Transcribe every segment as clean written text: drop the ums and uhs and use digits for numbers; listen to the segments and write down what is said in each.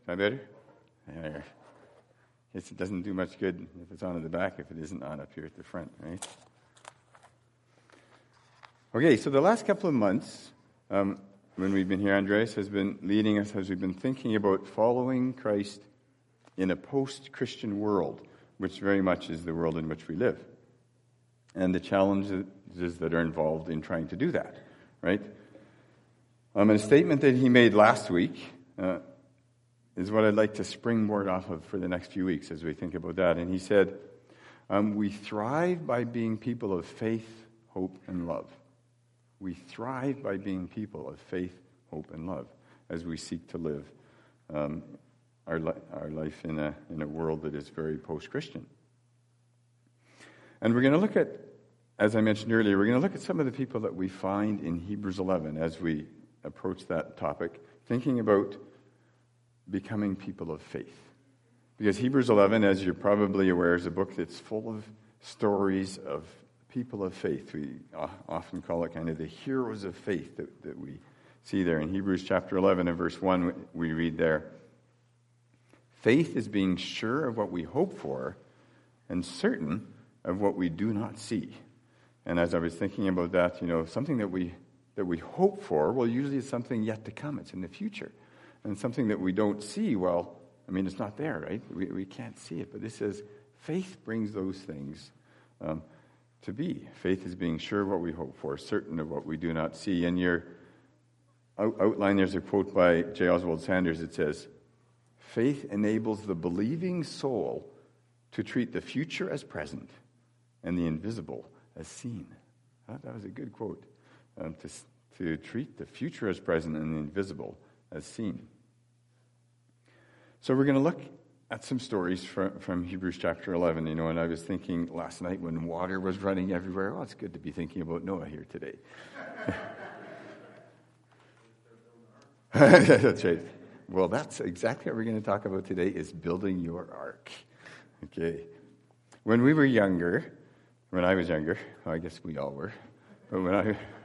that better? There. Guess it doesn't do much good if it's on at the back if it isn't on up here at the front, right? Okay, so the last couple of months, when we've been here, Andreas has been leading us as we've been thinking about following Christ in a post-Christian world, which very much is the world in which we live, and the challenges that are involved in trying to do that, right? A statement that he made last week is what I'd like to springboard off of for the next few weeks as we think about that. And he said, we thrive by being people of faith, hope, and love. We thrive by being people of faith, hope, and love as we seek to live our life in a world that is very post-Christian. And we're going to look at, as I mentioned earlier, we're going to look at some of the people that we find in Hebrews 11 as we approach that topic, thinking about becoming people of faith. Because Hebrews 11, as you're probably aware, is a book that's full of stories of people of faith. We often call it kind of the heroes of faith that we see there. In Hebrews chapter 11 and verse 1, we read there, faith is being sure of what we hope for and certain of what we do not see. And as I was thinking about that, something that we hope for, well, usually it's something yet to come. It's in the future. And something that we don't see, well, it's not there, right? We can't see it. But this says faith brings those things to be. Faith is being sure of what we hope for, certain of what we do not see. And your outline, there's a quote by J. Oswald Sanders. It says, faith enables the believing soul to treat the future as present and the invisible as seen. I thought that was a good quote. To treat the future as present and the invisible as seen. So we're going to look at some stories from Hebrews chapter 11, and I was thinking last night when water was running everywhere, it's good to be thinking about Noah here today. That's right. Well, that's exactly what we're going to talk about today, is building your ark. Okay. When I was younger, well, I guess we all were, but when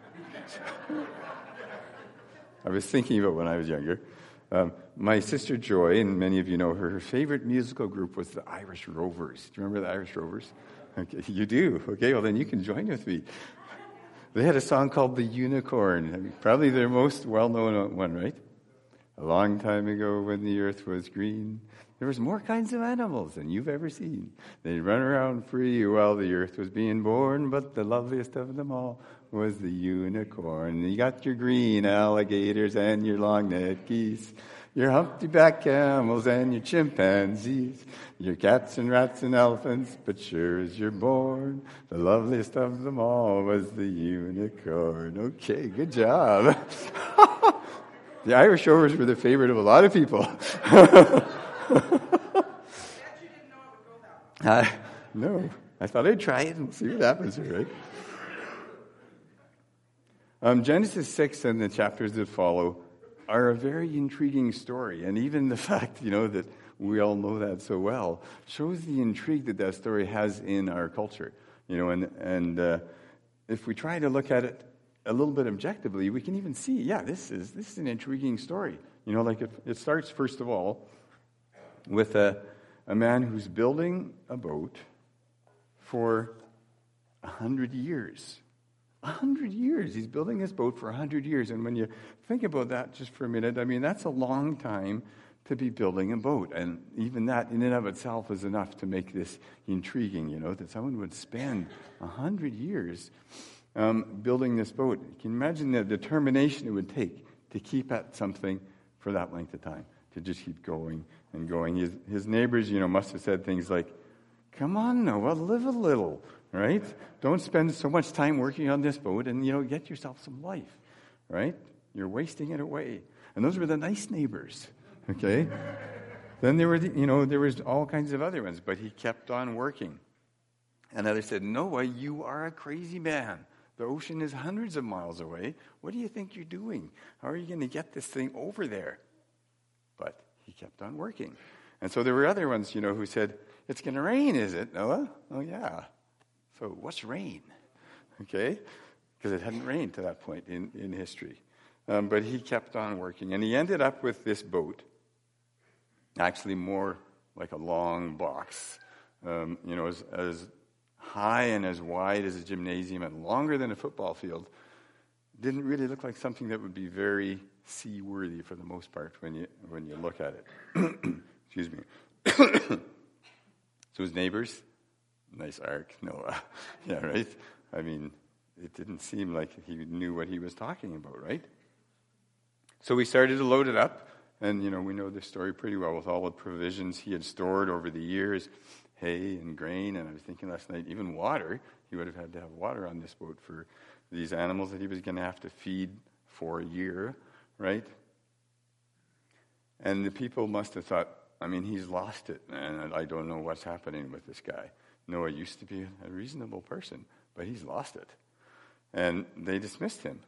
I was thinking about when I was younger, my sister Joy, and many of you know her favorite musical group was the Irish Rovers. Do you remember the Irish Rovers? Okay, you do? Okay, well then you can join with me. They had a song called The Unicorn, probably their most well-known one, right? A long time ago when the earth was green, there was more kinds of animals than you've ever seen. They'd run around free while the earth was being born, but the loveliest of them all was the unicorn. You got your green alligators and your long-necked geese, your humpty-back camels and your chimpanzees, your cats and rats and elephants, but sure as you're born, the loveliest of them all was the unicorn. Okay, good job. The Irish Rovers were the favorite of a lot of people. No, I thought I'd try it and see what happens, right? Genesis 6 and the chapters that follow are a very intriguing story. And even the fact, that we all know that so well, shows the intrigue that story has in our culture. And if we try to look at it a little bit objectively, we can even see, this is an intriguing story. It starts, first of all, with a man who's building a boat for 100 years. 100 years. He's building this boat for 100 years. And when you think about that just for a minute, that's a long time to be building a boat. And even that in and of itself is enough to make this intriguing, that someone would spend 100 years building this boat. You can imagine the determination it would take to keep at something for that length of time, to just keep going and going. His neighbors, must have said things like, come on, Noah, live a little, right? Don't spend so much time working on this boat and, get yourself some life, right? You're wasting it away. And those were the nice neighbors, okay? Then there were, there was all kinds of other ones, but he kept on working. And others said, Noah, you are a crazy man. The ocean is hundreds of miles away. What do you think you're doing? How are you going to get this thing over there? But he kept on working. And so there were other ones, who said, it's going to rain, is it, Noah? Oh, yeah. So what's rain? Okay? Because it hadn't rained to that point in history. But he kept on working. And he ended up with this boat actually more like a long box, as high and as wide as a gymnasium and longer than a football field. Didn't really look like something that would be very seaworthy for the most part when you look at it. Excuse me. So his neighbors, nice ark, Noah. Yeah, right? I mean, it didn't seem like he knew what he was talking about, right? So we started to load it up, and, we know this story pretty well with all the provisions he had stored over the years, hay and grain, and I was thinking last night, even water. He would have had to have water on this boat for these animals that he was going to have to feed for a year, right? And the people must have thought, he's lost it, and I don't know what's happening with this guy. Noah used to be a reasonable person, but he's lost it. And they dismissed him.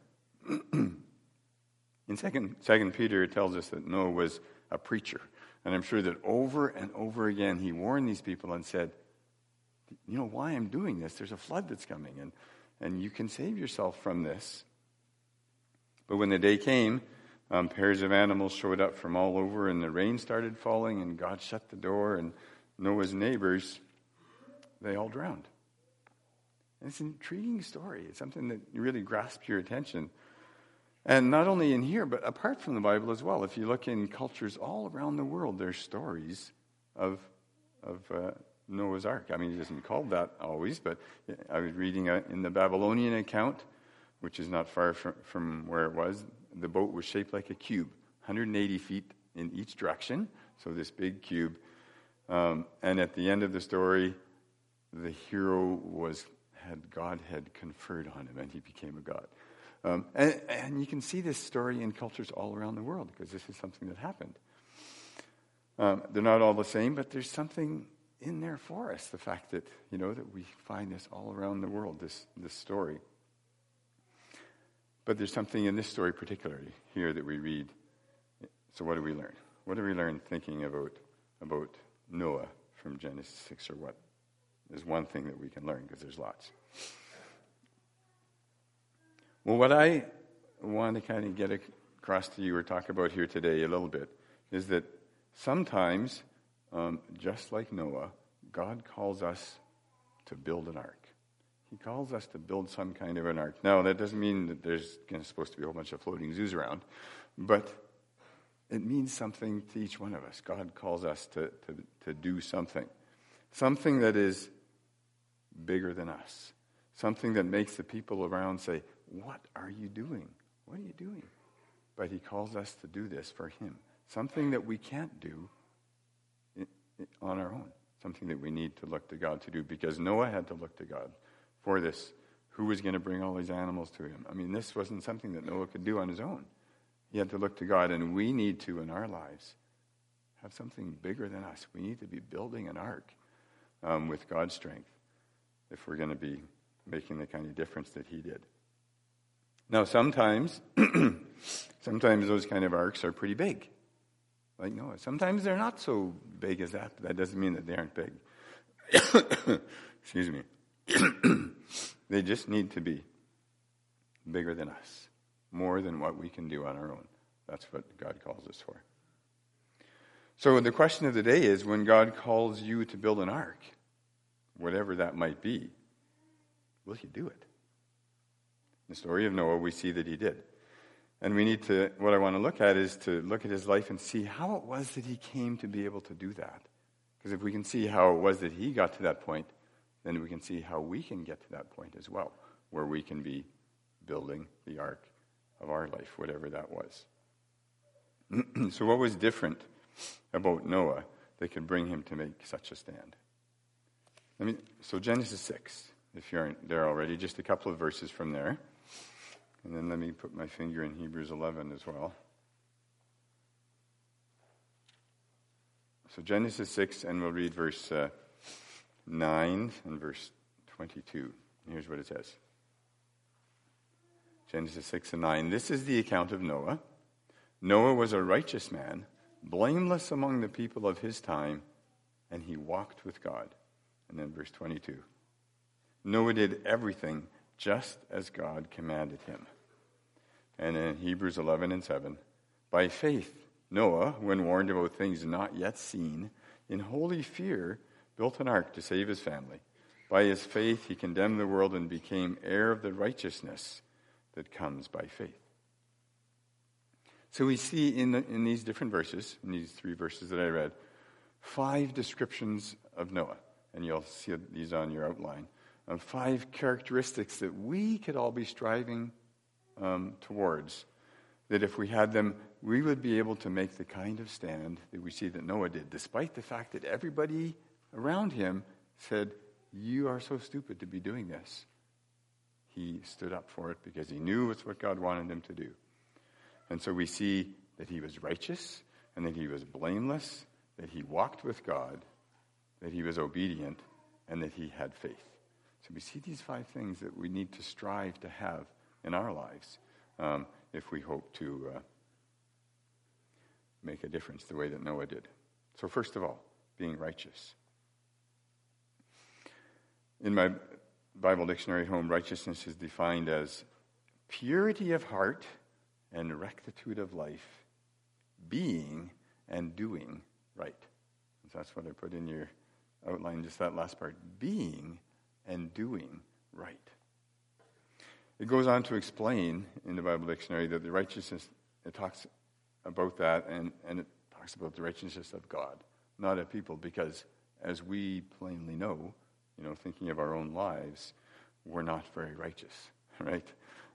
In Second Peter, it tells us that Noah was a preacher. And I'm sure that over and over again, he warned these people and said, why I'm doing this? There's a flood that's coming, and you can save yourself from this. But when the day came, pairs of animals showed up from all over, and the rain started falling, and God shut the door, and Noah's neighbors, they all drowned. And it's an intriguing story. It's something that really grasps your attention. And not only in here, but apart from the Bible as well. If you look in cultures all around the world, there's stories of Noah's Ark. It isn't called that always, but I was reading in the Babylonian account, which is not far from where it was. The boat was shaped like a cube, 180 feet in each direction, so this big cube. And at the end of the story, the hero God had conferred on him, and he became a god. And you can see this story in cultures all around the world, because this is something that happened. They're not all the same, but there's something in there for us, the fact that, that we find this all around the world, this story. But there's something in this story particularly here that we read. So what do we learn? What do we learn thinking about Noah from Genesis 6, or what? There's one thing that we can learn, because there's lots. Well, what I want to kind of get across to you or talk about here today a little bit is that sometimes, just like Noah, God calls us to build an ark. He calls us to build some kind of an ark. Now, that doesn't mean that there's supposed to be a whole bunch of floating zoos around, but it means something to each one of us. God calls us to do something that is bigger than us, something that makes the people around say, "What are you doing? What are you doing?" But he calls us to do this for him, something that we can't do on our own, something that we need to look to God to do, because Noah had to look to God for this. Who was going to bring all these animals to him? This wasn't something that Noah could do on his own. He had to look to God, and we need to, in our lives, have something bigger than us. We need to be building an ark with God's strength if we're going to be making the kind of difference that he did. Now, sometimes those kind of arks are pretty big, like Noah. Sometimes they're not so big as that, but that doesn't mean that they aren't big. Excuse me. They just need to be bigger than us, more than what we can do on our own. That's what God calls us for. So the question of the day is, when God calls you to build an ark, whatever that might be, will you do it? In the story of Noah, we see that he did. And what I want to look at is to look at his life and see how it was that he came to be able to do that. Because if we can see how it was that he got to that point, then we can see how we can get to that point as well, where we can be building the ark of our life, whatever that was. So what was different about Noah that could bring him to make such a stand? So Genesis 6, if you aren't there already, just a couple of verses from there. And then let me put my finger in Hebrews 11 as well. So Genesis 6, and we'll read verse 9 and verse 22. Here's what it says. Genesis 6 and 9. This is the account of Noah. Noah was a righteous man, blameless among the people of his time, and he walked with God. And then verse 22. Noah did everything just as God commanded him. And in Hebrews 11 and 7, by faith Noah, when warned about things not yet seen, in holy fear built an ark to save his family. By his faith he condemned the world and became heir of the righteousness that comes by faith. So we see in these different verses, in these 3 verses that I read, 5 descriptions of Noah. And you'll see these on your outline. 5 characteristics that we could all be striving towards. That if we had them, we would be able to make the kind of stand that we see that Noah did, despite the fact that everybody around him said, "You are so stupid to be doing this." He stood up for it because he knew it's what God wanted him to do. And so we see that he was righteous and that he was blameless, that he walked with God, that he was obedient, and that he had faith. So we see these 5 things that we need to strive to have in our lives if we hope to make a difference the way that Noah did. So first of all, being righteous. In my Bible dictionary at home, righteousness is defined as purity of heart and rectitude of life, being and doing right. And so that's what I put in your outline, just that last part, being and doing right. It goes on to explain in the Bible dictionary that the righteousness, it talks about that, and it talks about the righteousness of God, not of people, because as we plainly know, thinking of our own lives, we're not very righteous, right?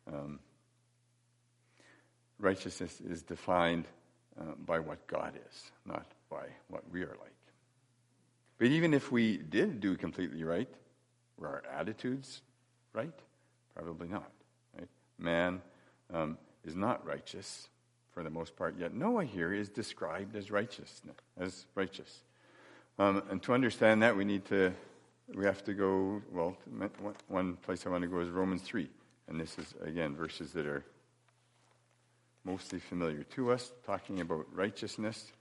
Righteousness is defined by what God is, not by what we are like. But even if we did do completely right, were our attitudes right? Probably not, right? Man is not righteous for the most part, yet Noah here is described as righteous. And to understand that, we have to go, one place I want to go is Romans 3. And this is, again, verses that are mostly familiar to us, talking about righteousness.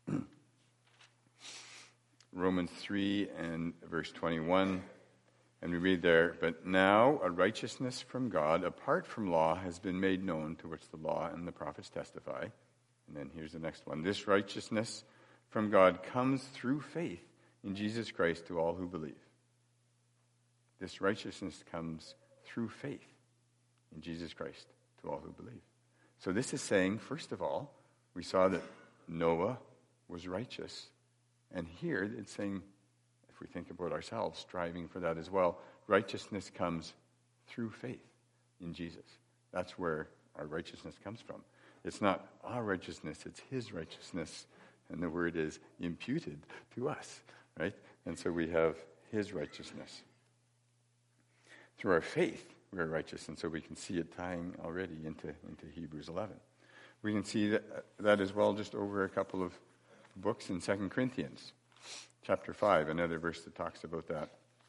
Romans 3 and verse 21. And we read there, "But now a righteousness from God, apart from law, has been made known, to which the law and the prophets testify." And then here's the next one. "This righteousness from God comes through faith in Jesus Christ to all who believe." This righteousness comes through faith in Jesus Christ to all who believe. So this is saying, first of all, we saw that Noah was righteous. And here it's saying, if we think about ourselves, striving for that as well, righteousness comes through faith in Jesus. That's where our righteousness comes from. It's not our righteousness, it's his righteousness. And the word is imputed to us, right? And so we have his righteousness. Through our faith, we are righteous, and so we can see it tying already into Hebrews 11. We can see that as well just over a couple of books in 2 Corinthians, chapter 5, another verse that talks about that.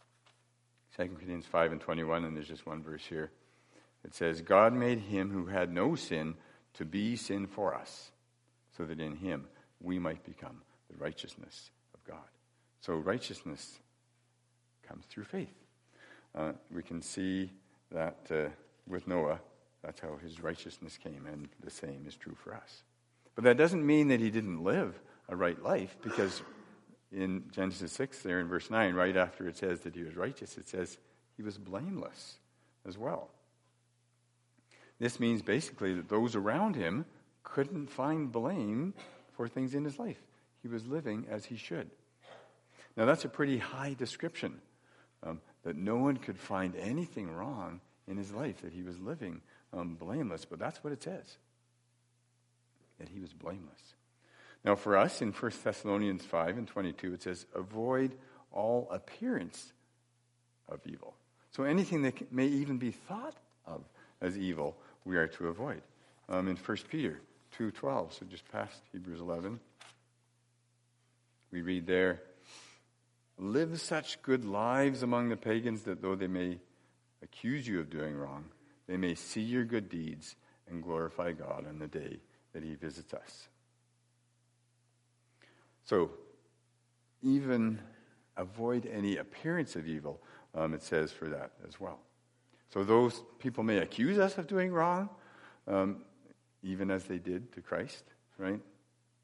2 Corinthians 5 and 21, and there's just one verse here. It says, "God made him who had no sin to be sin for us, so that in him we might become the righteousness of God." So righteousness comes through faith. We can see that with Noah, that's how his righteousness came, and the same is true for us. But that doesn't mean that he didn't live a right life, because in Genesis 6, there in verse 9, right after it says that he was righteous, it says he was blameless as well. This means basically that those around him couldn't find blame for things in his life. He was living as he should. Now that's a pretty high description, that no one could find anything wrong in his life, that he was living blameless. But that's what it says, that he was blameless. Now for us, in 1 Thessalonians 5 and 22, it says, "Avoid all appearance of evil." So anything that may even be thought of as evil, we are to avoid. In 1 Peter 2:12, so just past Hebrews 11, we read there, "Live such good lives among the pagans that though they may accuse you of doing wrong, they may see your good deeds and glorify God on the day that he visits us." So, even avoid any appearance of evil, it says for that as well. So those people may accuse us of doing wrong, even as they did to Christ, right?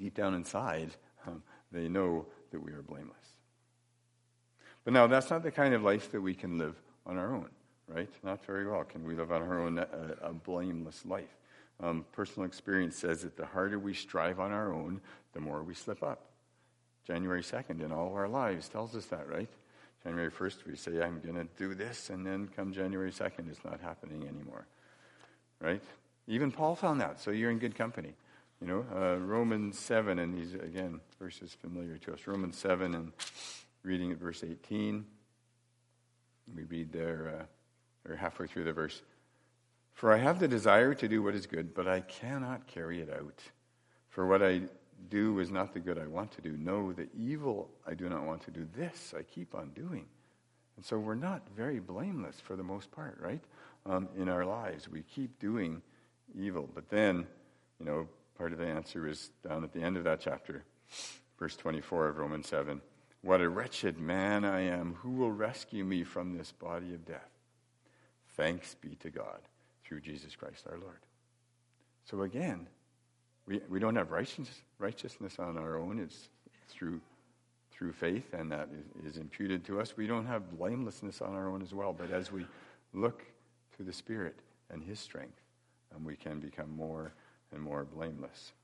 deep down inside, they know that we are blameless. But now, that's not the kind of life that we can live on our own, right? Not very well can we live on our own a blameless life. Personal experience says that the harder we strive on our own, the more we slip up. January 2nd in all of our lives tells us that, right? January 1st, we say, I'm going to do this, and then come January 2nd, it's not happening anymore, right? Even Paul found that, so you're in good company. Romans 7, and these, again, verses familiar to us. Romans 7, and reading at verse 18, we read there, or halfway through the verse, "For I have the desire to do what is good, but I cannot carry it out. For what I do is not the good I want to do. No, the evil I do not want to do, this I keep on doing." And so we're not very blameless for the most part, right? In our lives, we keep doing evil. But then, part of the answer is down at the end of that chapter, verse 24 of Romans 7. "What a wretched man I am. Who will rescue me from this body of death? Thanks be to God through Jesus Christ our Lord." So again, we don't have righteousness on our own. It's through faith, and that is imputed to us. We don't have blamelessness on our own as well. But as we look to the Spirit and His strength, we can become more and more blameless.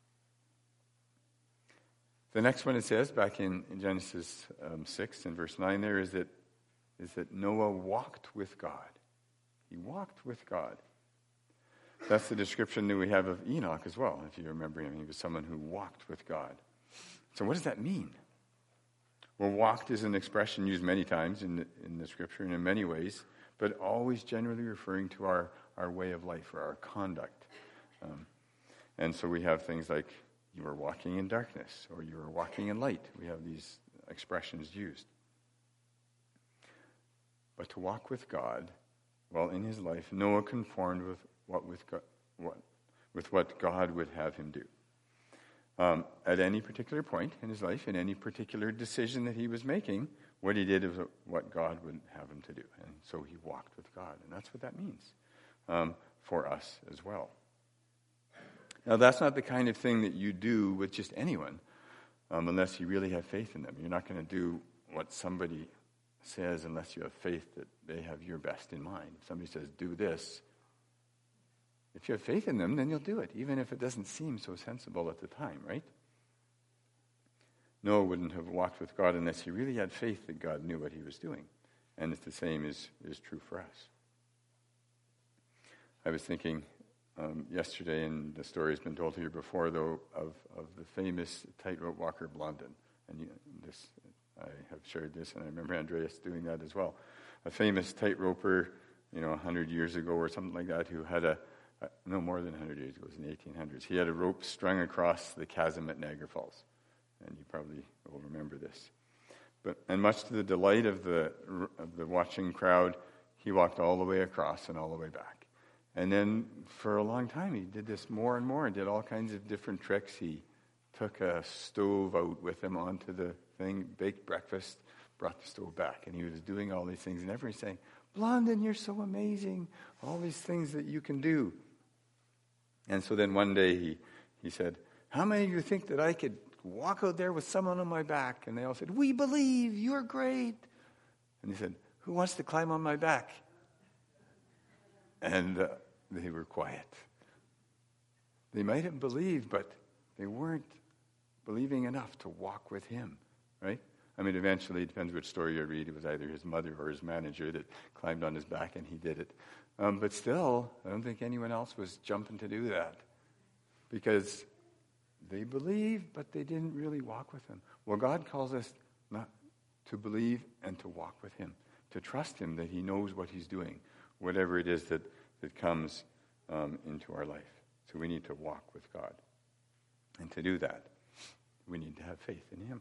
The next one it says, back in Genesis 6 and verse 9 there, is that Noah walked with God. He walked with God. That's the description that we have of Enoch as well, if you remember him. He was someone who walked with God. So what does that mean? Well, walked is an expression used many times in the Scripture and in many ways, but always generally referring to our way of life or our conduct. And so we have things like, you were walking in darkness, or you were walking in light. We have these expressions used. But to walk with God, well, in his life, Noah conformed with what God would have him do. At any particular point in his life, in any particular decision that he was making, what he did is what God would have him to do. And so he walked with God. And that's what that means for us as well. Now, that's not the kind of thing that you do with just anyone unless you really have faith in them. You're not going to do what somebody says unless you have faith that they have your best in mind. If somebody says, do this, if you have faith in them, then you'll do it, even if it doesn't seem so sensible at the time, right? Noah wouldn't have walked with God unless he really had faith that God knew what he was doing. And it's the same is true for us. I was thinking yesterday, and the story has been told here before, though, of the famous tightrope walker Blondin. And I have shared this, and I remember Andreas doing that as well. A famous tightroper, 100 years ago or something like that, who had no more than 100 years ago, it was in the 1800s. He had a rope strung across the chasm at Niagara Falls. And you probably will remember this. And much to the delight of the watching crowd, he walked all the way across and all the way back. And then for a long time, he did this more and more and did all kinds of different tricks. He took a stove out with him onto the thing, baked breakfast, brought the stove back. And he was doing all these things. And everybody's saying, Blondin, you're so amazing. All these things that you can do. And so then one day he said, how many of you think that I could walk out there with someone on my back? And they all said, we believe, you're great. And he said, who wants to climb on my back? And they were quiet. They might have believed, but they weren't believing enough to walk with him, right? I mean, eventually, it depends which story you read, it was either his mother or his manager that climbed on his back and he did it. But still, I don't think anyone else was jumping to do that because they believed, but they didn't really walk with him. Well, God calls us not to believe and to walk with him, to trust him that he knows what he's doing, whatever it is that comes into our life. So we need to walk with God. And to do that, we need to have faith in him.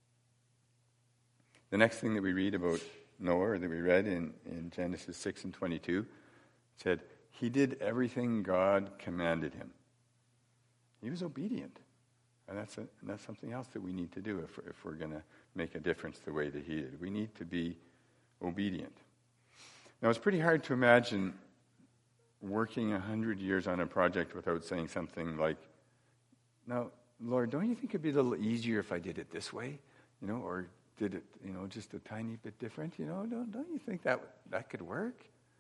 The next thing that we read about Noah, or that we read in Genesis 6 and 22, said, he did everything God commanded him. He was obedient. And that's something else that we need to do if we're going to make a difference the way that he did. We need to be obedient. Now, it's pretty hard to imagine working 100 years on a project without saying something like, now, Lord, don't you think it'd be a little easier if I did it this way? Or did it, just a tiny bit different? Don't you think that could work?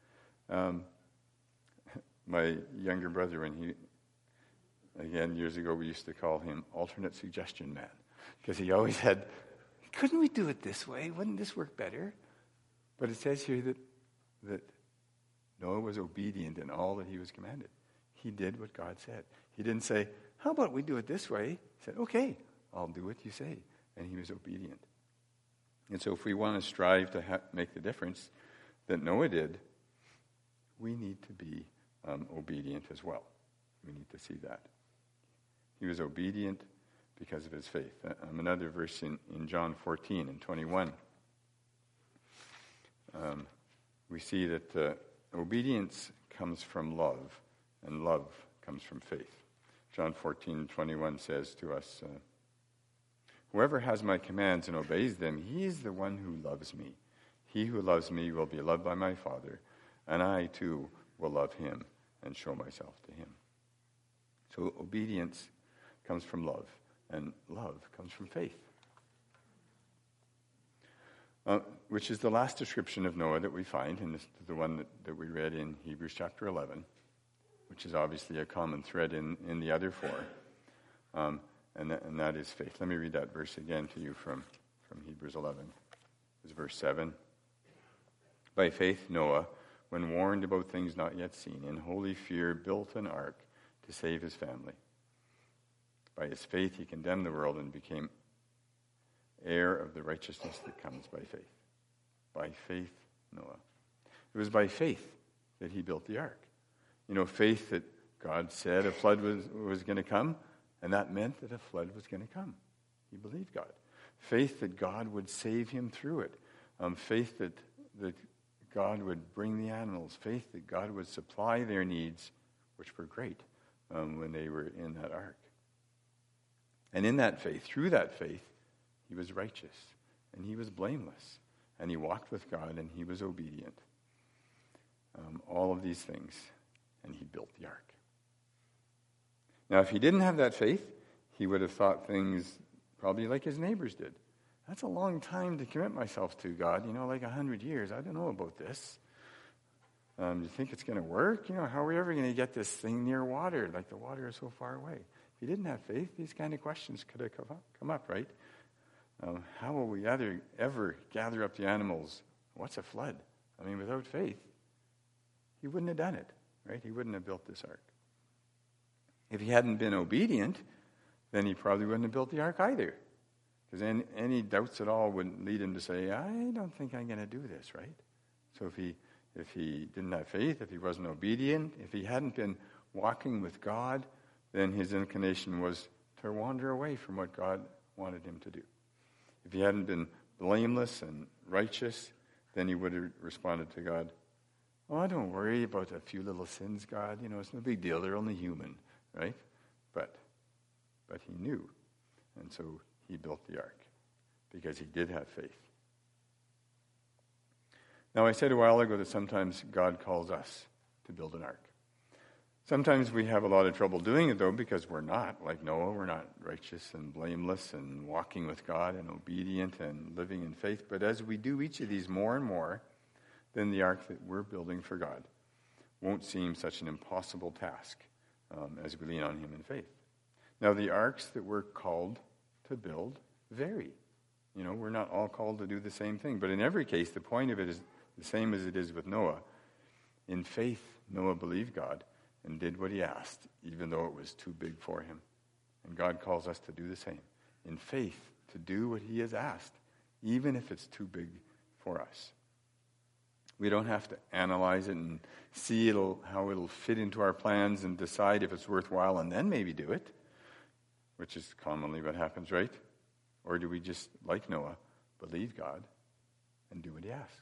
My younger brother, when years ago, we used to call him alternate suggestion man, because he always had, couldn't we do it this way? Wouldn't this work better? But it says here that Noah was obedient in all that he was commanded. He did what God said. He didn't say, how about we do it this way? He said, okay, I'll do what you say. And he was obedient. And so if we want to strive to make the difference that Noah did, we need to be obedient as well. We need to see that. He was obedient because of his faith. Another verse in John 14 and 21. We see that obedience comes from love, and love comes from faith. John 14:21 says to us, whoever has my commands and obeys them, he is the one who loves me. He who loves me will be loved by my Father, and I too will love him and show myself to him. So obedience comes from love, and love comes from faith. Which is the last description of Noah that we find, and this is the one that we read in Hebrews chapter 11, which is obviously a common thread in the other four, and that is faith. Let me read that verse again to you from Hebrews 11. It's verse 7. By faith Noah, when warned about things not yet seen, in holy fear built an ark to save his family. By his faith he condemned the world and became heir of the righteousness that comes by faith. By faith, Noah. It was by faith that he built the ark. Faith that God said a flood was going to come, and that meant that a flood was going to come. He believed God. Faith that God would save him through it. Faith that God would bring the animals. Faith that God would supply their needs, which were great when they were in that ark. And in that faith, through that faith, he was righteous, and he was blameless, and he walked with God, and he was obedient. All of these things, and he built the ark. Now, if he didn't have that faith, he would have thought things probably like his neighbors did. That's a long time to commit myself to, God, like 100 years. I don't know about this. Do you think it's going to work? How are we ever going to get this thing near water? Like the water is so far away. If he didn't have faith, these kind of questions could have come up, right? How will we ever gather up the animals? What's a flood? Without faith, he wouldn't have done it, right? He wouldn't have built this ark. If he hadn't been obedient, then he probably wouldn't have built the ark either. Because any doubts at all would lead him to say, I don't think I'm going to do this, right? So if he didn't have faith, if he wasn't obedient, if he hadn't been walking with God, then his inclination was to wander away from what God wanted him to do. If he hadn't been blameless and righteous, then he would have responded to God, oh, don't worry about a few little sins, God. It's no big deal. They're only human, right? But he knew. And so he built the ark because he did have faith. Now, I said a while ago that sometimes God calls us to build an ark. Sometimes we have a lot of trouble doing it, though, because we're not like Noah. We're not righteous and blameless and walking with God and obedient and living in faith. But as we do each of these more and more, then the ark that we're building for God won't seem such an impossible task as we lean on him in faith. Now, the arks that we're called to build vary. We're not all called to do the same thing. But in every case, the point of it is the same as it is with Noah. In faith, Noah believed God and did what he asked, even though it was too big for him. And God calls us to do the same. In faith, to do what he has asked, even if it's too big for us. We don't have to analyze it and see how it'll fit into our plans and decide if it's worthwhile and then maybe do it, which is commonly what happens, right? Or do we just, like Noah, believe God and do what he asks?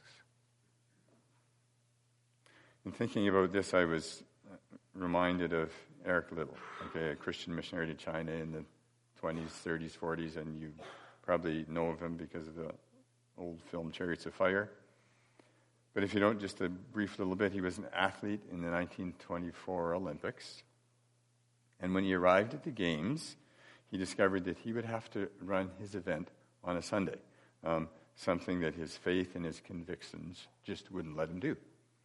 In thinking about this, I was reminded of Eric Liddell, a Christian missionary to China in the 20s, 30s, 40s, and you probably know of him because of the old film Chariots of Fire. But if you don't, just a brief little bit, he was an athlete in the 1924 Olympics. And when he arrived at the Games, he discovered that he would have to run his event on a Sunday, something that his faith and his convictions just wouldn't let him do.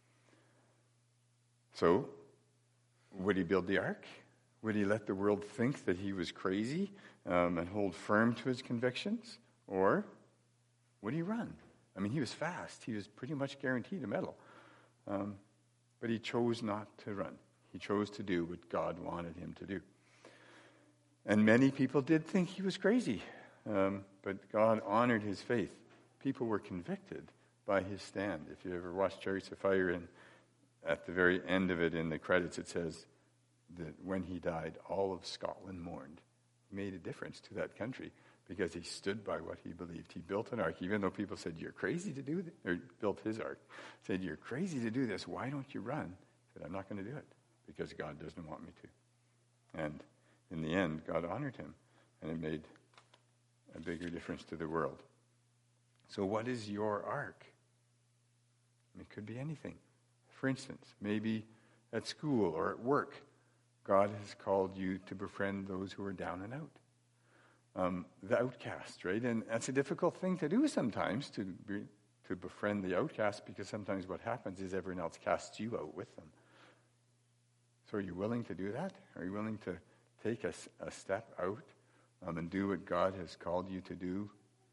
So, would he build the ark? Would he let the world think that he was crazy and hold firm to his convictions? Or would he run? I mean, he was fast. He was pretty much guaranteed a medal. But he chose not to run. He chose to do what God wanted him to do. And many people did think he was crazy. But God honored his faith. People were convicted by his stand. If you ever watched Chariots of Fire, and at the very end of it, in the credits, it says that when he died, all of Scotland mourned. He made a difference to that country because he stood by what he believed. He built an ark, even though people said, "You're crazy to do this," or built his ark, said, "You're crazy to do this. Why don't you run?" He said, "I'm not going to do it because God doesn't want me to." And in the end, God honored him, and it made a bigger difference to the world. So what is your ark? It could be anything. For instance, maybe at school or at work, God has called you to befriend those who are down and out. The outcast, right? And that's a difficult thing to do sometimes, to befriend the outcast, because sometimes what happens is everyone else casts you out with them. So are you willing to do that? Are you willing to take a step out and do what God has called you to do,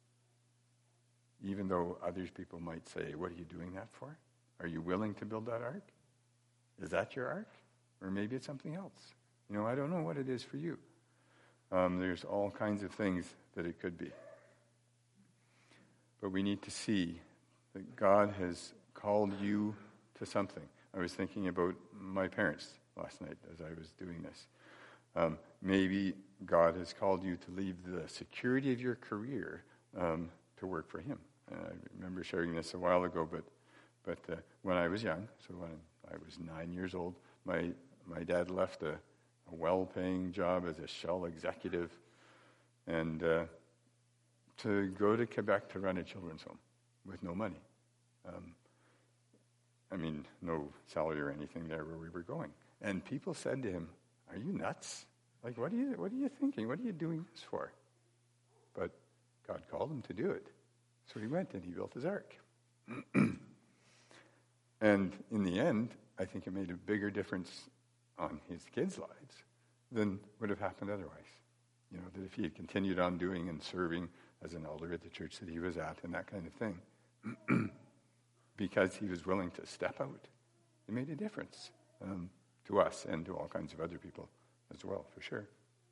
even though others people might say, "What are you doing that for?" Are you willing to build that ark? Is that your ark? Or maybe it's something else. I don't know what it is for you. There's all kinds of things that it could be. But we need to see that God has called you to something. I was thinking about my parents last night as I was doing this. Maybe God has called you to leave the security of your career to work for him. I remember sharing this a while ago, but when I was young, so when I was 9 years old, my dad left a well-paying job as a Shell executive and to go to Quebec to run a children's home with no money. No salary or anything there where we were going. And people said to him, "Are you nuts? Like, what are you thinking? What are you doing this for?" But God called him to do it. So he went and he built his ark. And in the end, I think it made a bigger difference on his kids' lives than would have happened otherwise. That if he had continued on doing and serving as an elder at the church that he was at and that kind of thing, because he was willing to step out, it made a difference to us and to all kinds of other people as well, for sure.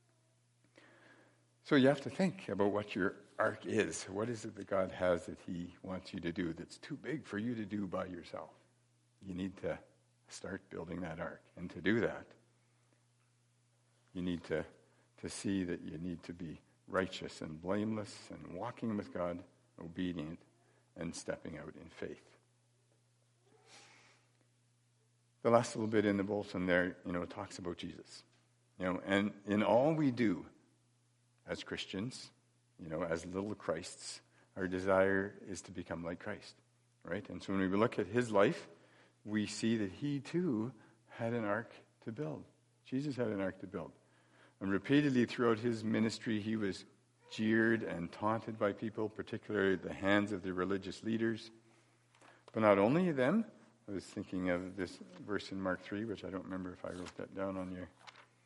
So you have to think about what your ark is. What is it that God has that he wants you to do that's too big for you to do by yourself? You need to start building that ark. And to do that, you need to see that you need to be righteous and blameless and walking with God, obedient, and stepping out in faith. The last little bit in the bulletin there, talks about Jesus. And in all we do as Christians, as little Christs, our desire is to become like Christ, right? And so when we look at his life, we see that he too had an ark to build. Jesus had an ark to build. And repeatedly throughout his ministry, he was jeered and taunted by people, particularly at the hands of the religious leaders. But not only them, I was thinking of this verse in Mark 3, which I don't remember if I wrote that down on your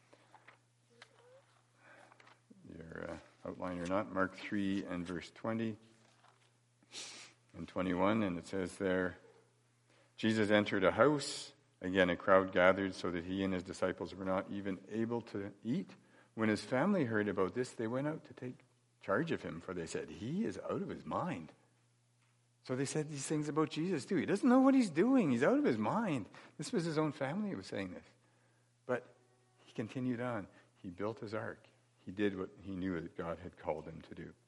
outline or not. Mark 3 and verse 20 and 21, and it says there, Jesus entered a house. Again, a crowd gathered so that he and his disciples were not even able to eat. When his family heard about this, they went out to take charge of him, for they said, "He is out of his mind." So they said these things about Jesus too. He doesn't know what he's doing. He's out of his mind. This was his own family who was saying this. But he continued on. He built his ark. He did what he knew that God had called him to do.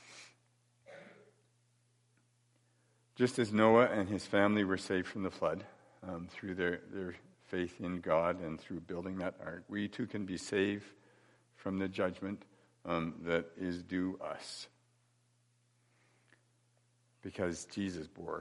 Just as Noah and his family were saved from the flood through their faith in God and through building that ark, we too can be saved from the judgment that is due us. Because Jesus bore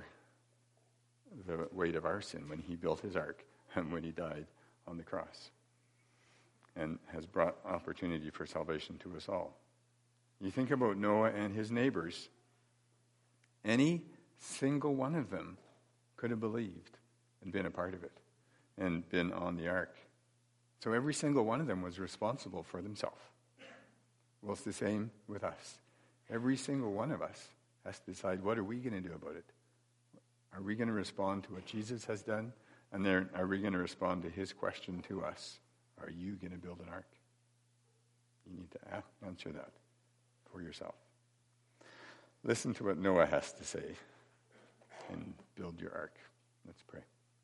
the weight of our sin when he built his ark and when he died on the cross. and has brought opportunity for salvation to us all. You think about Noah and his neighbors. Any single one of them could have believed and been a part of it and been on the ark. So every single one of them was responsible for themselves. Well, it's the same with us. Every single one of us has to decide, what are we going to do about it? Are we going to respond to what Jesus has done? And then are we going to respond to his question to us? Are you going to build an ark? You need to answer that for yourself. Listen to what Noah has to say and build your ark. Let's pray.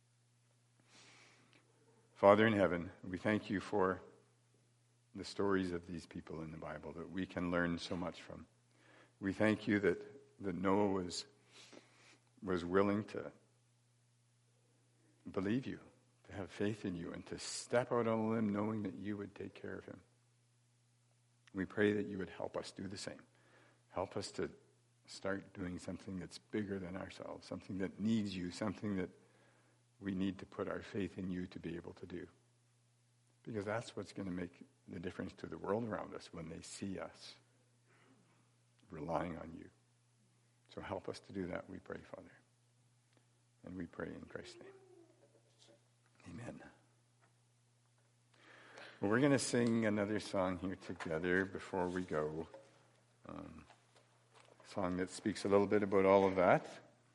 Father in heaven, we thank you for the stories of these people in the Bible that we can learn so much from. We thank you that Noah was willing to believe you, to have faith in you, and to step out on a limb knowing that you would take care of him. We pray that you would help us do the same. Help us to start doing something that's bigger than ourselves, something that needs you, something that we need to put our faith in you to be able to do. Because that's what's going to make the difference to the world around us when they see us relying on you. So help us to do that, we pray, Father. And we pray in Christ's name. Amen. Well, we're going to sing another song here together before we go. A song that speaks a little bit about all of that.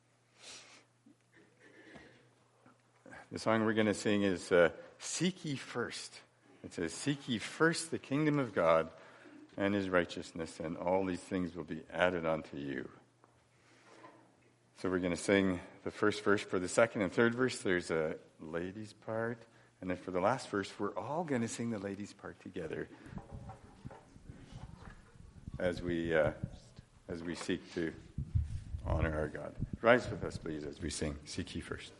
The song we're going to sing is Seek Ye First. It says, Seek ye first the kingdom of God and his righteousness, and all these things will be added unto you. So we're going to sing the first verse. For the second and third verse, there's a ladies' part. And then for the last verse, we're all going to sing the ladies' part together as we seek to honor our God. Rise with us, please, as we sing Seek Ye First.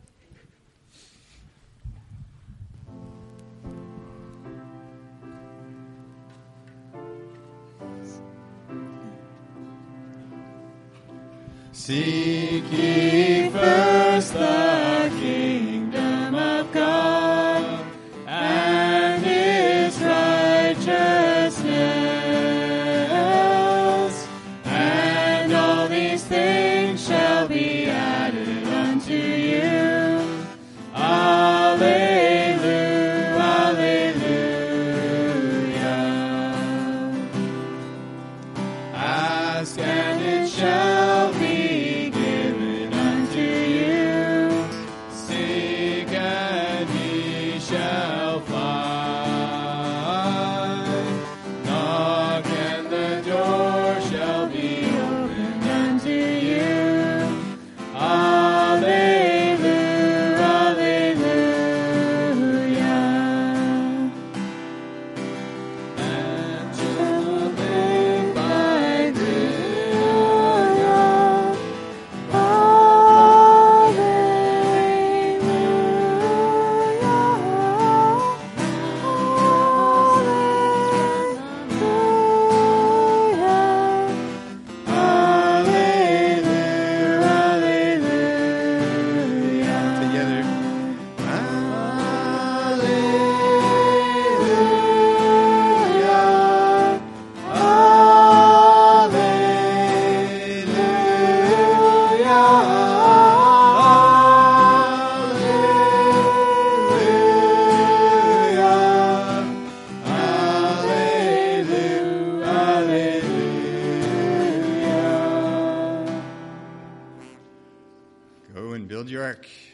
Seek ye first the kingdom of God and his righteousness, and all these things shall be added unto you. Alleluia, alleluia. Ask and it shall be Go and build your ark.